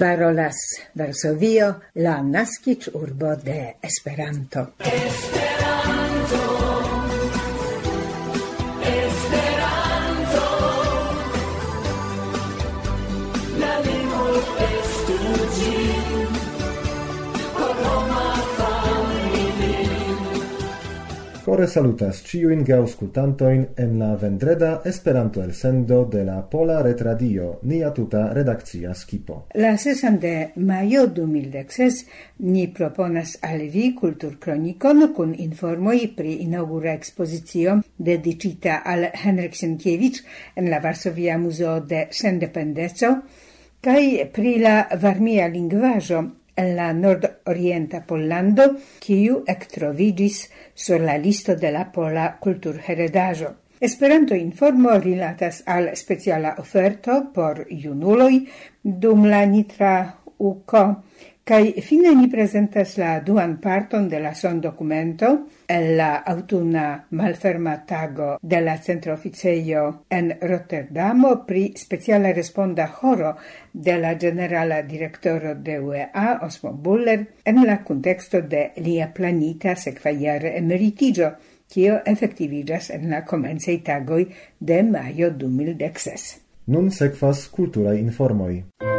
Parolas Varsovio, la naskiĝurbo de Esperanto. Kore salutas ciuin geaŭskultantojn en la vendreda Esperanto elsendo de la Pola Retradio, nia tuta redakcia skipo. La 6 de majo 2016 ni proponas al vi kulturkronikon kun informoj pri inaugura ekspozicio dediĉita al Henryk Sienkiewicz en la Varsovia Muzeo de Sendependeco kaj pri la varmia lingvaĵo en la nord-orienta Pollando, kiu ektroviĝis sur la listo de la pola kulturheredaĵo. Esperanto informo rilatas al speciala oferto por junuloj dum la nitra uko, kaj fine ni prezentas la duan parton de la sondokumento en la aŭtuna malferma tago de la centroficejo en Rotterdamo pri speciala responda horo de la generala direktoro de UEA, Osmo Buller, en la kunteksto de lia planita sekvajara emeritiĝo, kio efektiviĝas en la komencaj tagoj de majo 2016. Nun sekvas kulturaj informoj.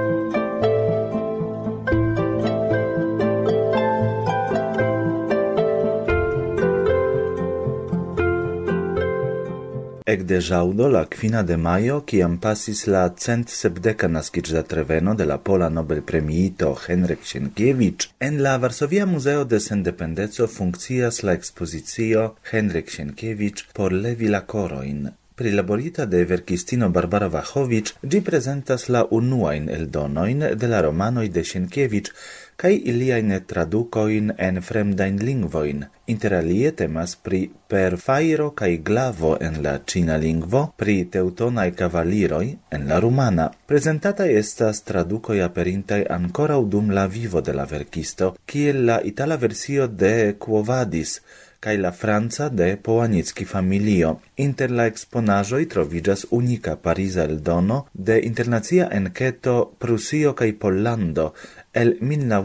Ekde ĵaŭdo la 5 de majo, kiam pasis la 170 naskiĝdatreveno de la pola nobelpremiito Henryk Sienkiewicz, en la Varsovia Muzeo de Sendependeco funkcias la ekspozicio Henryk Sienkiewicz por levi la korojn. Prilaborita de verkistino Barbara Wachowicz, ĝi prezentas la unuajn eldonojn de la romanoj de Sienkiewicz kaj iliajn tradukojn en fremdajn lingvojn. Interalie temas pri Per fajro kaj glavo en la ĉina lingvo, pri Teutonaj kavaliroj en la rumana. Prezentataj estas tradukoj aperintaj ankoraŭ dum la vivo de la verkisto, kiel la itala versio de Quo Vadis, kaj la franca de Połanicki familio. Inter la eksponaĵoj troviĝas unika pariza eldono de internacia enketo Prusio kaj Pollando el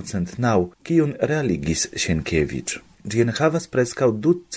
1909, kiun realigis Sienkiewicz. Ĝi enhavas preskaŭ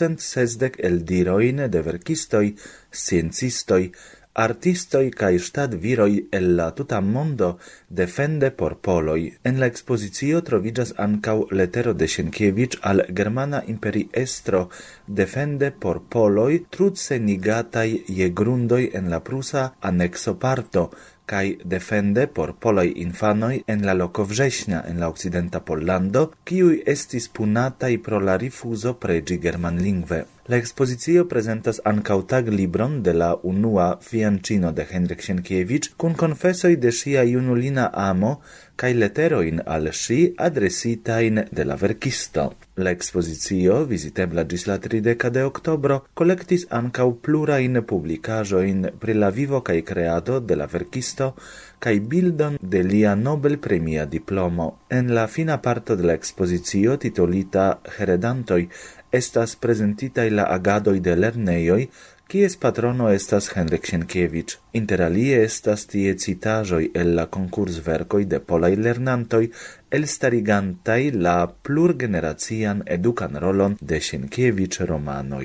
260 eldirojn de verkistoj, sciencistoj, artistoj kaj ŝtatviroj el la tuta mondo defende por poloj. En la ekspozicio troviĝas ankaŭ letero de Sienkiewicz al germana imperiestro defende por poloj trudcenigataj je grundoj en la prusa aneksoparto kaj defende por polaj infanoj en la loko Września en la okcidenta Pollando, kiuj estis punataj pro la rifuzo preĝi germanlingve. La ekspozicio prezentas ankaŭ taglibron de la unua fianĉino de Henryk Sienkiewicz kun konfesoj de ŝia junulina amo kaj leterojn al ŝi adresitajn de la verkisto. La ekspozicio, vizitebla ĝis la 30 de oktobro, kolektis ankaŭ plurajn publikaĵojn pri la vivo kaj kreado de la verkisto kaj bildon de lia nobelpremia diplomo. En la fina parto de la ekspozicio titolita Heredantoj estas prezentitaj la agadoj de lernejoj, kies patrono estas Henryk Sienkiewicz. Interalie estas tie citaĵoj el la konkursverkoj de polaj lernantoj, elstarigantaj la plurgeneracian edukan rolon de Sienkiewicz romanoj.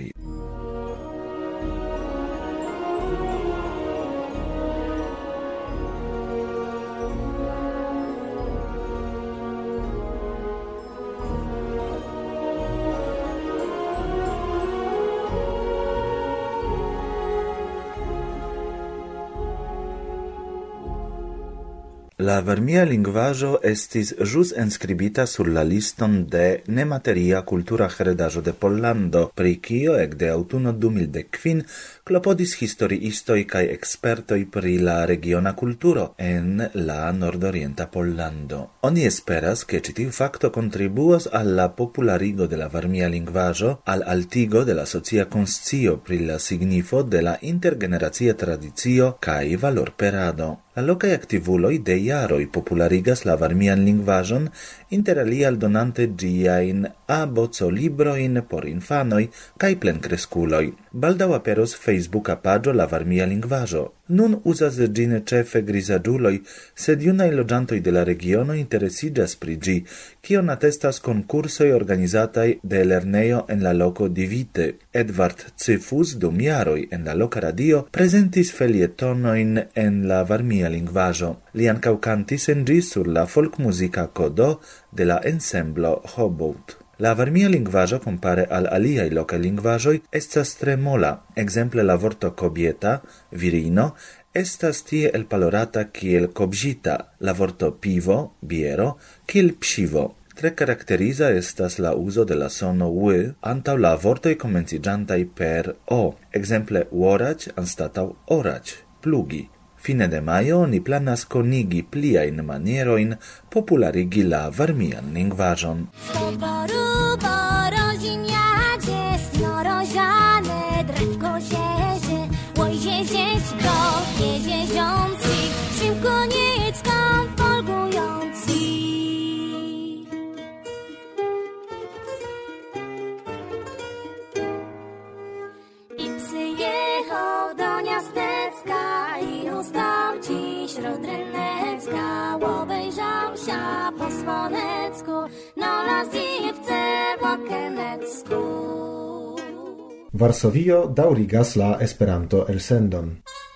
La varmia lingvaĵo estis ĵus enskribita sur la liston de nemateria kultura heredaĵo de Pollando, pri kio ekde aŭtuno 2015 klopodis historiistoj kaj ekspertoj pri la regiona kulturo en la nordorienta Pollando. Oni esperas, ke ĉi tiu fakto kontribuos al la popularigo de la varmia lingvaĵo, al altigo de la socia konscio pri la signifo de la intergeneracia tradicio kaj valorperado. La lokaj aktivuloj de jaroj popularigas la varmian lingvaĵon, inter alia aldonante ĝiajn aboco libroin por infanoi cae plencresculoi. Baldau aperos Facebooka pagio La Varmia Lingvajo. Nun uzas gin cefe grisagiuloi, sed junai logiantoi de la regiono interesigas pri gi, kion attestas concursoi organizatai de lerneio en la loco Divite. Edward Cifus, dum jaroi en la loca radio, presentis felietonoin en La Varmia Lingvajo. Li ancau cantis en gi sur la folkmusica codo de la ensemblo Hobout. La Varmia Lingvajo compare al aliai loca lingvajoi estas tre mola. Exemple la vorto kobieta, virino, estas tie elpalorata kiel kobžita, la vorto pivo, biero, kiel psivo. Tre caracteriza estas la uso de la sono w antau la vortoi comencigiantai per o. Exemple uorac anstatau orac, plugi. Fine de maio ni planas conigi pliain manieroin popularigi la Varmian lingvajon. Varsovio daŭrigas la Esperanto elsendon.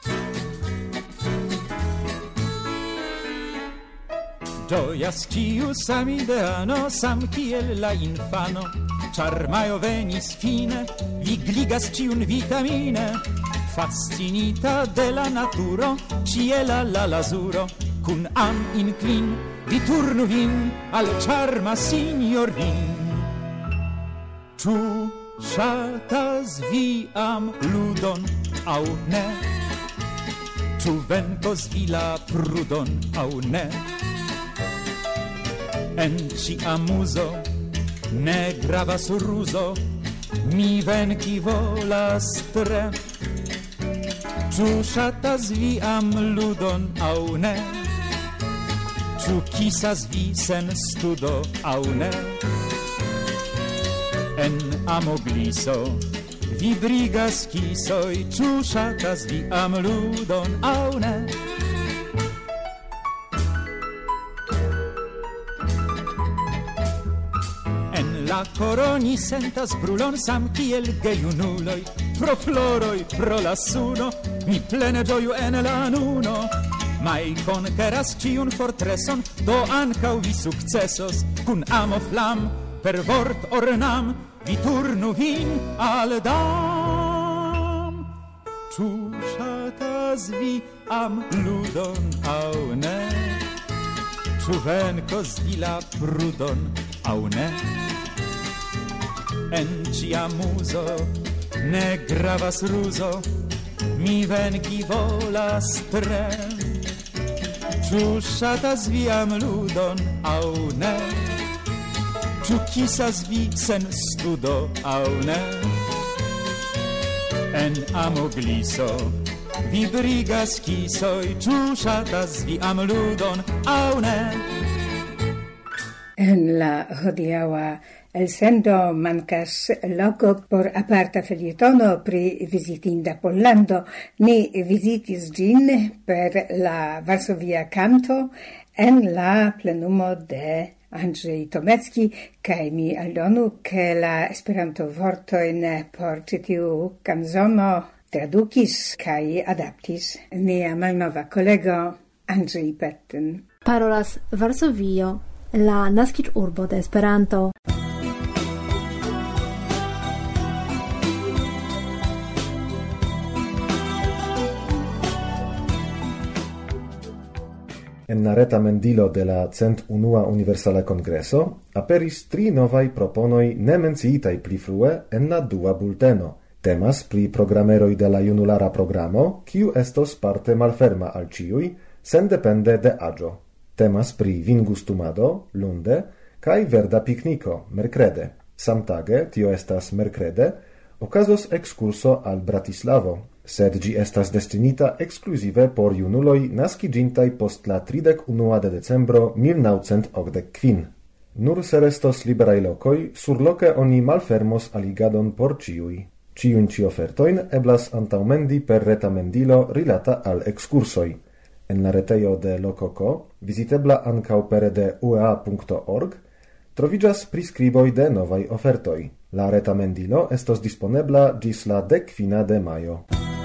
Gioias ciu samideano, sam kiel la infano, char maio venis fine, vigligas ciun vitamine, fascinita de la naturo, ciela la lazuro, cun am inclin, vi turnu vin al charma signorin. Ciu shatas vi am ludon au ne? Ciu venkos vi la prudon au ne? En ci amuso ne gravas ruzo, mi venki volas tre. Ciu shatas vi am ludon au ne? Ciu kisas vi sen studo au ne? En amogliso vibrigas kisoj, ciu shatas vi am ludon au ne? La coroni sentas brulon sam kiel gejunuloj, pro floroj, pro la suno, mi plene gioju en la nuno. Mai conqueras ciun fortreson, do ancau vi successos, cun amo flam, per vort ornam, vi turnu vin al dam. Ciu shatas vi am ludon au ne? Ciu venkos vi la prudon au ne? En ci amuso ne gravas ruzo, mi venki volas tre. Ciu shatas vi am ludon au ne? Ciu kisas vi sen studo au ne? En amogliso vibrigas kisoj, ciu shatas vi am ludon au ne? En la hodiaŭa elsendo mancas loco por aparta felietono pri visitinda Pollando. Ni visitis gin per la Varsovia canto en la plenumo de Andrzej Tomecki, kaj mi aldonu, ke la Esperanto vortojn por ĉi tiu kanzono tradukis kaj adaptis nia malnova kolego Andrzej Petten. Parolas Varsovio, la naskiĝurbo de Esperanto. En la reta mendilo de la 101 Universala Congreso aperis 3 novaj proponoj ne menciitaj pli frue en la dua bulteno. Temas pri programeroj de la junulara programo, kiu estos parte malferma al ĉiuj, sendepende de aĝo. Temas pri vingustumado, lunde, kaj verda pikniko, merkrede. Samtage, tio estas merkrede, okazos ekskurso al Bratislavo, sed gi estas destinita exclusive por junuloj naskiĝintaj post la 31 de decembro 1985. Nur se restos liberai locoi, surloce oni malfermos aligadon por ciui. Ciun ci ofertoin eblas antaumendi per reta mendilo rilata al excursoi. En la retejo de Lococo, visitebla ancau pere de uea.org, trovigas priscriboi de novai ofertoi. La reta mendilo estos disponebla gis la 15 de maio.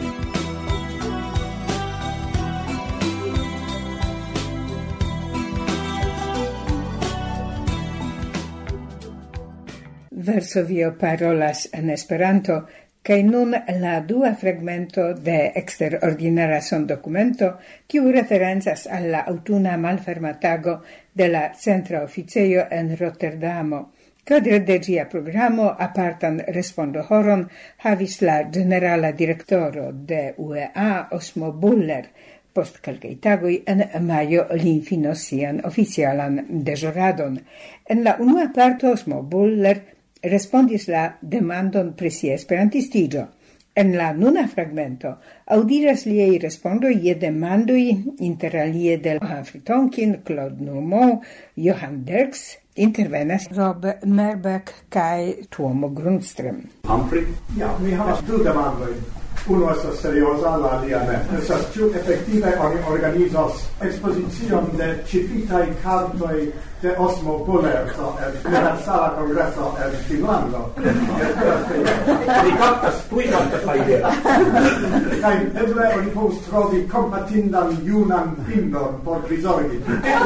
Varsovio parolas en Esperanto, kaj nun la dua fragmento de eksterordinara sondocumento, kiu referencas al la aŭtuna malfermatago de la centra oficejo en Rotterdamo. Kadre de ĝia programo apartan respondohoron havis la generala direktoro de UEA, Osmo Buller. Post kelkaj tagoj en majo li finos sian oficialan deĵoradon. En la unua parto Osmo Buller respondis la demandon pri sia esperantistigio. En la nuna fragmento audiras liei respondoi je demandoi inter alie de Humphrey Tonkin, Claude Noumeau, Johan Derks, intervenas Rob Merbeck kai Tuomo Grundström. Humphrey? Ja, mi havas du demandoi. Uno estas seriosa, la alia ne. Estas ĉu efektive oni organizos ekspozicion de ĉifitaj kartoj de Osmo Buller en Universala Kongreso en Finnlando. Li kaptas la idea. Kaj eble oni povus trovi kompatindan junan finnon por prizorgi.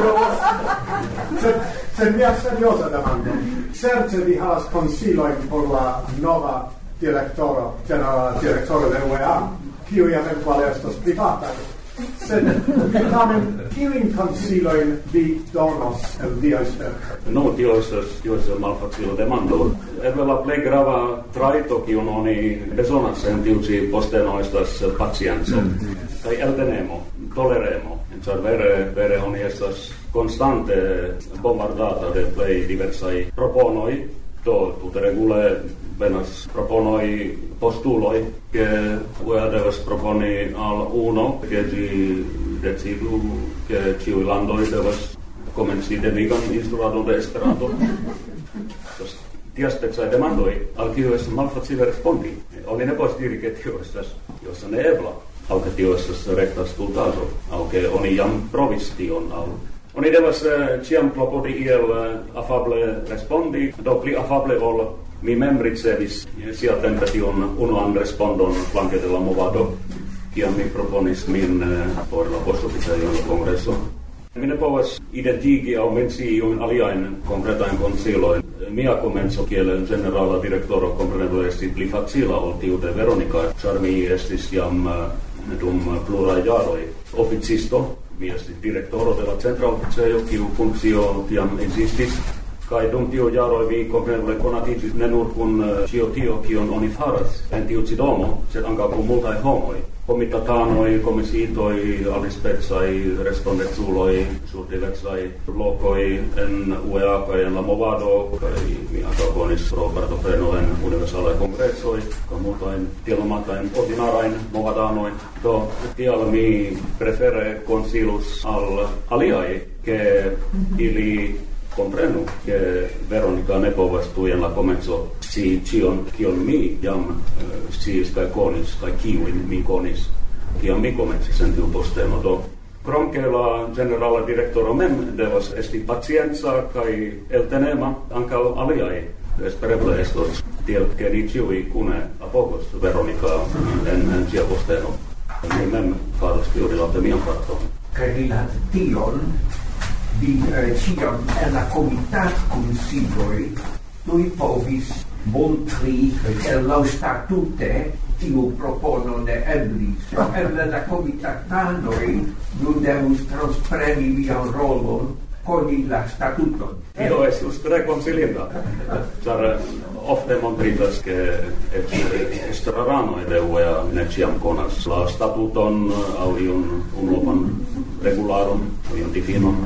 Sed mia serioza demando. Certe vi havas konsilojn por la nova generala direktoro de UEA, kiu eventuale estos privata. Sed tamen kiujn konsilojn vi donos el via sperto? No, tio estas malfacila demando. Eble la plej grava trajto kiun oni bezonas en tiu ĉi posteno estas pacienco kaj eltenemo, toleremo. Ĉar vere oni estas konstante bombardata de plej diversaj proponoj, do tute regule venas proponoi postuloi che UEA devas proponi al uno che gi decidu che ciui landoi devas comenci devigan instruadon de Esperanto. Tia specai demandoi al kiu es malfacile respondi. Oni ne povas diri che tio estas neebla, au che tio estas recta stultaĵo, au che oni jam provis tion, au oni devas ciam klopodi iel afable respondi, do pli afable ol mi mem ricevis sia tempe tion unuan respondon flanke de la movado, kiam mi proponis min por la postoficejo de kongreso. Mi ne povas identigi aŭ mencii iujn aliajn konkretajn konsilojn. Mia komenco kiel generala direktoro kompreneble estis pli facila ol tiu de Veronika, ĉar mi estis jam dum pluraj jaroj oficisto. Mi estis direktoro de la centra oficejo, kiu funkcio tiam ekzistis. Kai dum tiu jaroj vi kompreneble konatiĝis ne nur kun ĉio tio, kion oni faras en tiu ĉi domo, sed ankaŭ kun multaj homoj. Komitatanoj, komisiitoj, alispecaj respondeculoj sur diversaj lokoj en UEA kaj en la movado, kaj mi ankaŭ konis pro partopreno en universalaj kongresoj, kaj multajn tiel nomatajn ordinarajn movadanojn. Do tial mi prefere konsilus al aliaj, ke ili komprenu, ke Veronika ne povas tuj en la komenco scii ĉion, kion mi jam sciis kaj konis, kaj kiujn mi konis, kiam mi komencis en tiu posteno. Do krom ke la generala direktoro mem devas esti pacienca kaj eltenema, ankaŭ aliaj espereble estos tiel, ke ni ĉiuj kune apogos Veronika en ĝia posteno. Mi mem faros tio rilate mian parton. Kaj rilate tion vi ciam en la komitatkunsiloj tuj povis montri ke laŭ statute tiu propono ne eblis. Eble la komitatanoj nun devus transpreni vian rolon koni la statuton. Tio estus tre konsilinda, ĉar ofte montritas ke eĉ estraranoj de UEA ne ĉiam konas la statuton aŭ iun unuopan regularon, aŭ iun difinon.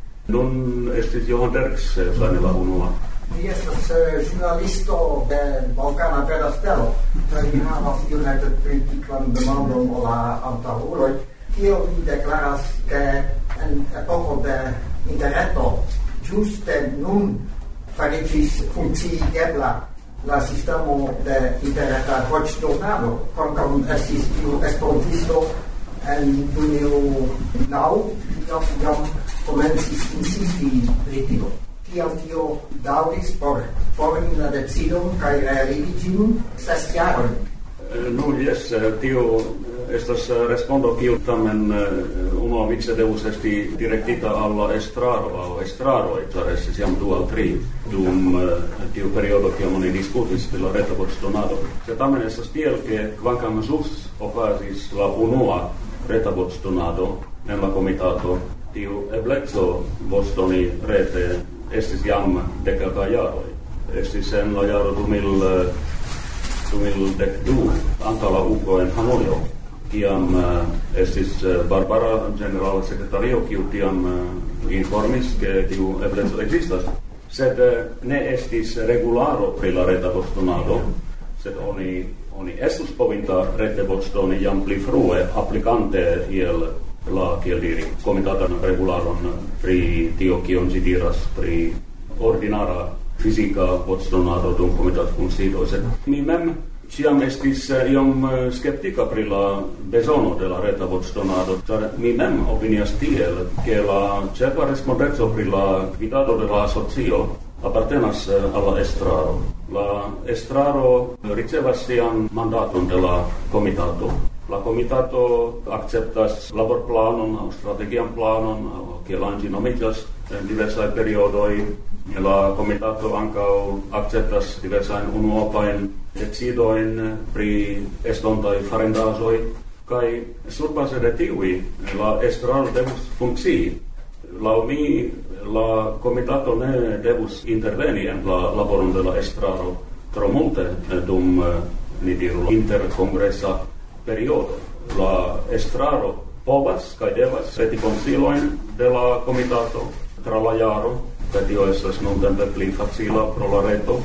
Nun estis Johan Derks ŝajne la unua. Mi estas ĵurnalisto de Balkana Verastelo, kaj mi havas iomete kritiklan demandon al la antaŭuloj. Kiel vi deklaras ke en epoko de interreto ĝuste nun faricis funkciigebla la sistemo de interreta voĉdonado, kvankam estis tiu esperantisto en 2009 jam komencis insisti pri tio. Kiam tio daŭris por formi la decidon kaj realigi ĝin 6 jarojn. Jes, tio estas respondo kiu tamen unuavice devus esti direktita alla estraro aŭ estraroj, ĉar estis jam 2 aŭ 3 dum tiu periodo kiam oni diskutis pri la reta voĉdonado. Sed tamen estas tiel, ke kvankam ĵus okazis la unua reta voĉdonado en la komitato, tiu ebleco voĉdoni rete estis jam de kelkaj jaroj. Estis en la jaro 2012 antaŭ la UKO en Hanojo, kiam estis Barbara generala sekretario, kiu tiam informis, ke tiu ebleco ekzistas. Sed ne estis regularo pri la reta voĉdonado, sed oni estus povinta rete voĉdoni jam pli frue, aplikante iel la, kiel diri, komitatan regularon pri tio, kion ĝi diras pri ordinara fizika voĉdonado dum komitatkunsido. Sed mi mem ĉiam estis iom skeptika pri la bezono de la reta voĉdonado, ĉar mi mem opinias tiel, ke la ĉefa respondeco pri la gvidado de la asocio apartenas al la estraro. La estraro ricevas sian mandaton de la komitato. La komitato akceptas laborplanon aŭ strategian planon, kiel ĝi nomiĝas, en diversaj periodoj. La komitato ankaŭ akceptas diversajn unuopajn decidojn pri estontaj farendaĵoj, kaj surbaze de tiuj la estraro devus funkcii. Laŭ mi, la komitato ne devus interveni en la laboron de la estraro tro multe dum, ni diru, interkongresa periodo. La estraro povas kaj devas peti konsilojn de la komitato tra la jaro, kaj tio estas nuntempe pli facila pro la reto.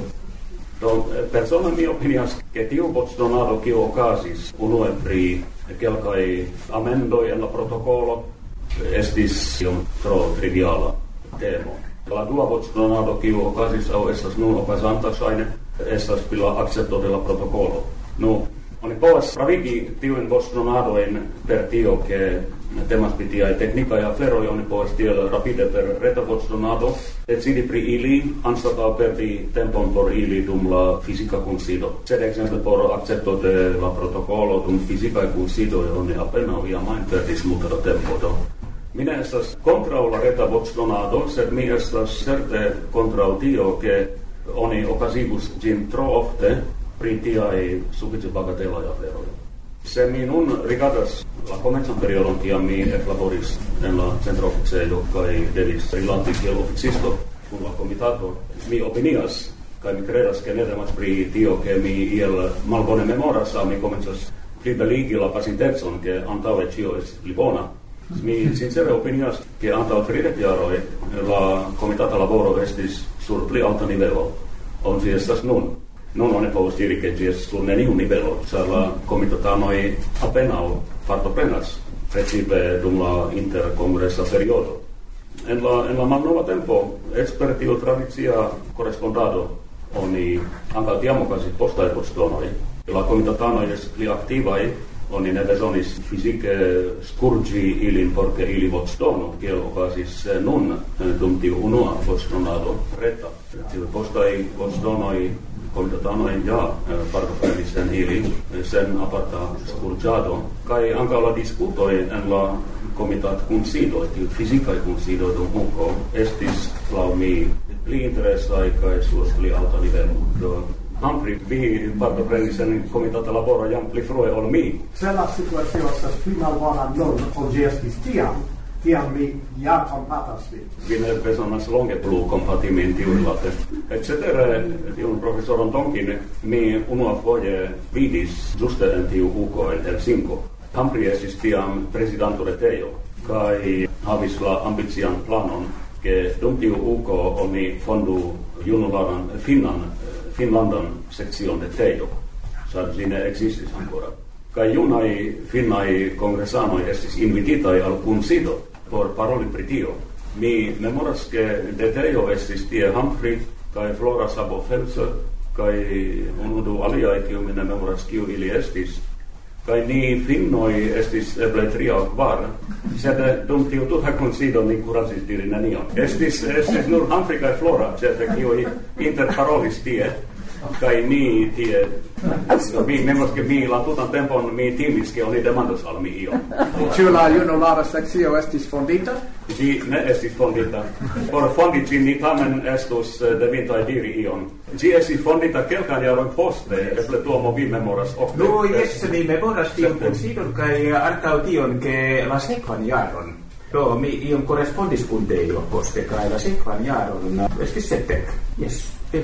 Do persone mi opinias, ke tiu voĉdonado kiu okazis unue pri kelkaj amendoj en la protokolo estis iom tro triviala temo. La dua voĉdonado kiu okazis aŭ estas nun okazanta ŝajne estas pri la akcepto de la protokolo. Oni povas pravigi tiujn voĉdonadojn per tio, ke temas pri tiaj teknikaj aferoj, oni povas tiel rapide per reta voĉdonado decidi pri ili anstataŭ perdi tempon por ili dum la fizika kunsido. Sed ekzemple por akcepto de la protokolo dum fizikaj kunsidoj oni apenaŭ iam ajn perdis multe da tempo. Do mi ne estas kontraŭ la reta voĉdonado, sed mi estas certe kontraŭ tio, ke oni okazigus ĝin tro ofte pri tiaj sufiĉe bagatelaj aferoj. Se mi nun rigardas la komencan periodon, kiam mi eklaboris en la centra oficejo kaj devis rilati kiel oficisto kun la komitato, mi opinias kaj mi kredas, ke ne temas pri tio, ke mi iel malbone memoras, mi komencas plibeligi la pasintecon, ke antaŭe ĉio estis pli bona. Mi sincere opinias, ke antaŭ 30 jaroj la komitata laboro estis sur pli alta nivelo, ol ĝi estas nun. Nun oni povas diri, ke ĝi estas sur neniu nivelo, ĉar la komitatanoj apenaŭ partoprenas, precipe dum la interkongresa periodo. En la malnova tempo, eĉ per tiu tradicia korespondado, oni ankaŭ tiam okazis postaj voĉdonoj. La komitatanoj estis pli aktivaj, oni ne bezonis fizike skurĝi ilin por ke ili voĉdonu, kiel okazis nun dum tiu unua voĉdonado reta. Tiuj postaj voĉdonoj komitatanoj ja partoprenis en ili sen aparta skurĝado, kaj ankaŭ la diskutoj en la komitatkunsidoj, tiu fizikaj kunsidoj dum UKO estis laŭ mi pli interesaj kaj sur pli alta nivelo. Do Humphrey, vi partoprenis en komitata laboro jam pli frue ol mi. Se la situacio estas pli malbona nun, ol ĝi estis tiam mi ja kompatas vin. Vi ne bezonas longe plu kompati min tiurilate. Et cetere, tiun profesoron Tonkin mi unuafoje vidis ĝuste en tiu UKO en Helsinko. Humphrey estis tiam prezidanto retejo kaj havis la ambician planon, ke dum tiu UKO oni fondu junularan Finlandan sekcion de Tejo, ĉar ĝi ne ekzistis ancora. Kaj junaj finnaj kongresanoj estis invititaj al kunsido por paroli pri tio. Mi memoras, ke de Tejo estis tie Humphrey, kai Flora Sabo Felso, kai unudu aliaitiuminen memoras kiu ili estis, kai ni finnoi estis eble tria kvar, sed dum tiu tuta consido ni curasistirina nion. Estis nur Humphrey kai Flora, sed kiu interparolis tie, kai mi tie, mi memos che mi la tutan tempon mi timis che oni demandos al mi io. Ciu la junulara seccio estis fondita? Gi ne estis fondita. Por fonditi ni tamen estus devintai diri ion. Gi estis fondita kelkan jaron poste, eble tuomo vi memoras ofte. No, yes, mi memoras tion considon kai arcau tion che la sekvan jaron. Do, mi ion correspondis kun teio poste, kai la sekvan jaron estis septek. Yes.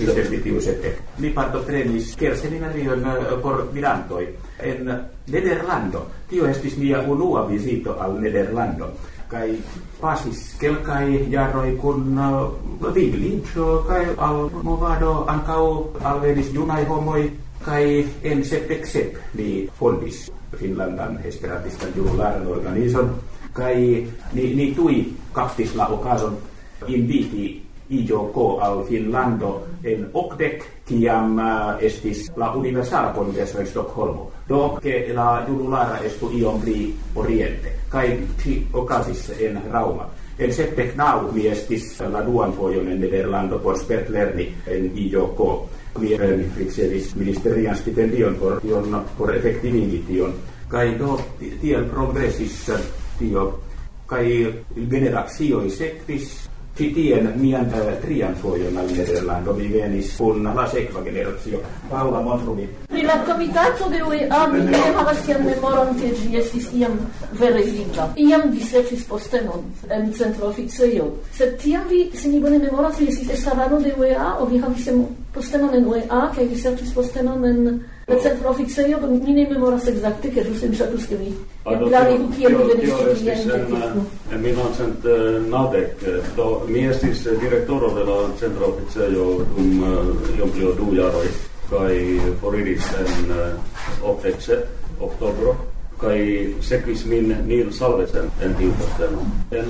Mi partoprenis kerseminarion por mirantoi en Nederlando. Tio estis mia unua visito al Nederlando. Kai pasis kelkai jarroi kun viglincio kai al movado ancau alvenis junai homoi kai en septeksep ni fondis Finlandan esperantistan junularan organison kai ni tui captis la ocasion inviti IJK al Finlando en Okdek, kiam estis la universala congresso en Stockholmo. Do che la junulara estu iom pli oriente. Kai ci ocasis en Rauma. En septek nau mi estis la duan fojon en Nederlando por spertlerni en IJK. Mi ricevis ministerian stipendion por effektivigi tion. Kai do tiel progressis tio. Kai generacioi sekvis Citien mian trian fojon al Nederlando mi venis kun la sekva generacio. Paula Montrumi. Pri la comitato de UEA mi ne havas tian memoron che ĝi estis iam vere viva. Iam diserĉis postenon en centra oficejo. Sed tiam vi, se mi bone memoras, vi estis estrarano de UEA, o vi havis postenon en UEA, kaj vi serĉis postenon en la centra oficejo, do mi ne memoras exacte, ke ĝuste mi ŝatus ke vi klarigu kiel vi venis ĉi tien. En 1990, do mi estis direktoro de la centra oficejo dum iom pli ol 2 jaroj, kaj foriris en oktobro, kaj sekvis min Neil Salvesen en tiu posteno. En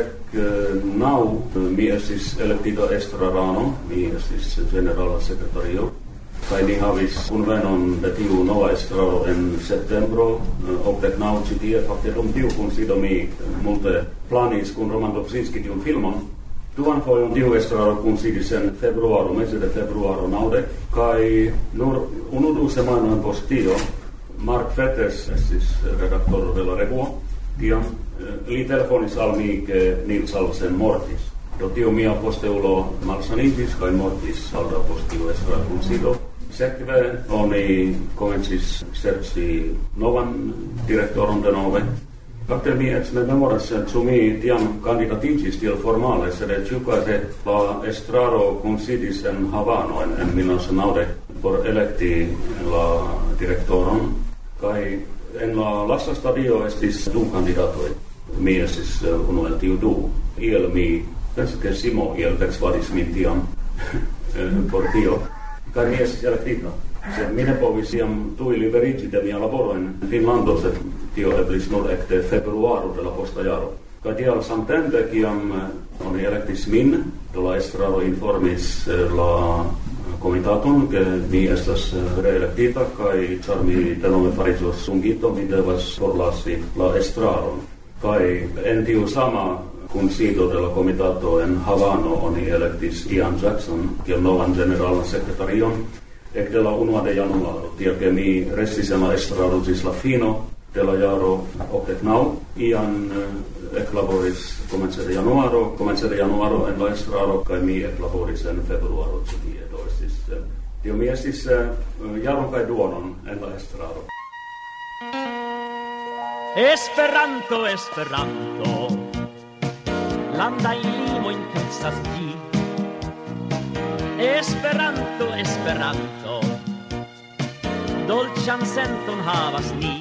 89 mi estis elektita estrarano, mi estis generala sekretario, kaj ni havis kunvenon de tiu nova estraro en septembro, 89 ĉi tie, fakte dum tiu kunsido mi multe planis kun Roman Dobzinski tiun filmon. Duan fojon tiu estraro kunsidis en februaro, mese de februaro 90, kaj nur 1-2 semajnojn post tio Mark Fettes estis redaktoro de la Revuo, tiam li telefonis al mi ke Neil Salvesen mortis. Do tio mia posteulo malsaniĝis kaj mortis baldaŭ post tiu estrara kunsido. Sekve oni komencis serĉi novan direktoron denove. Fakte mi eĉ ne memoras, ĉu mi tiam kandidatiĝis tiel formale, sed ĉiukaze la estraro kunsidis en Havano en 1990 por elekti la direktoron, kaj en la lasta stadio estis du kandidatoj. Mi estis unu el tiu du. Iel mi pensas ke Simo iel persvadis min tiam por tio. Kaj mi estis elektita. Sed mi ne povis iam tui liberigi de mia laboro en Finlando, sed tio eblis nur ekde februaro de la posta jaro. Kaj tial samtempe, kiam oni elektis min, do la estraro informis la komitaton, ke mi estas reelektita, kaj ĉar mi denove fariĝos dungito, mi devas forlasi la estraron. Kaj en tiu sama kunsido de la komitato en Havano oni elektis Ian Jackson kiel novan generalan sekretarion ekde la 1 de januaro, tiel ke mi restis en la estraro ĝis la fino de la jaro 89. Ian eklaboris komence de januaro en la estraro, kaj mi eklaboris en februaro ĉi tie. Do estis tio mi estis jaron kaj duonon en la estraro. Esperanto, Esperanto, landa limo intensas ĝi. Esperanto, Esperanto, dolĉan senton havas ni.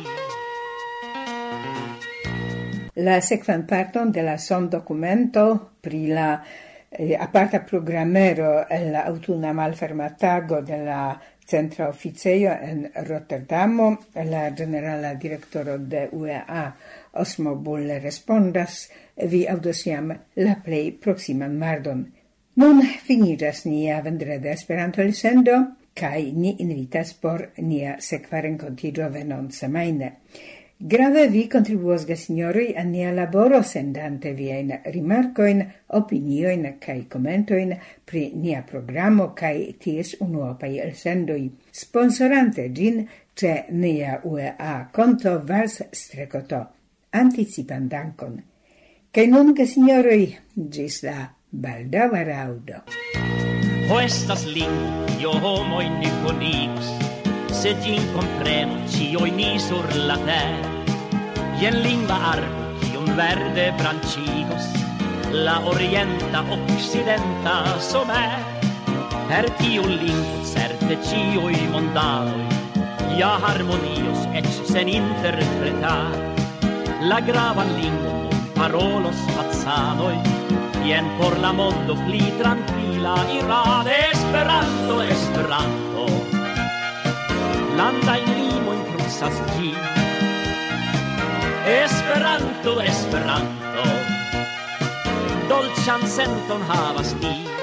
La sekvan parton de la sondocumento pri la aparta programero en la aŭtuna malferma tago de la centra oficejo en Rotterdamo, la generala direktoro de UEA Osmo Bull respondas, vi aŭdos jam la plej proksiman mardon. Nun finigas nia vendreda Esperanto elsendo, kai ni invitas por nia sekva renkontiĝo venon semajne. Grave vi contribuos, gesignoroi, a nia laboro sendante viain rimarcoin, opinioin kai commentoin pri nia programo kai ties unuopai elsendoi, sponsorante gin ce nia UEA conto Vals Strecoto. Anticipan dankon. Kai nun, gesignoroi, gis la baldaŭa raŭdo. Ho estas lingvo, io homoj ni konigus, se gin compreno cioi ni sur la terra. Ien lingua arbo, cium verde brancigos, la orienta occidenta somer. Per tiu lingvo certe cioi mondaloi, ja harmonios ec sen interpretar. La gravan lingvo non parolos fazzanoi, ien por la mondo pli tranquila irad. Esperanto, Esperanto, landa in limo in cruzas gi. Esperanto, Esperanto, dolĉan senton havas ti.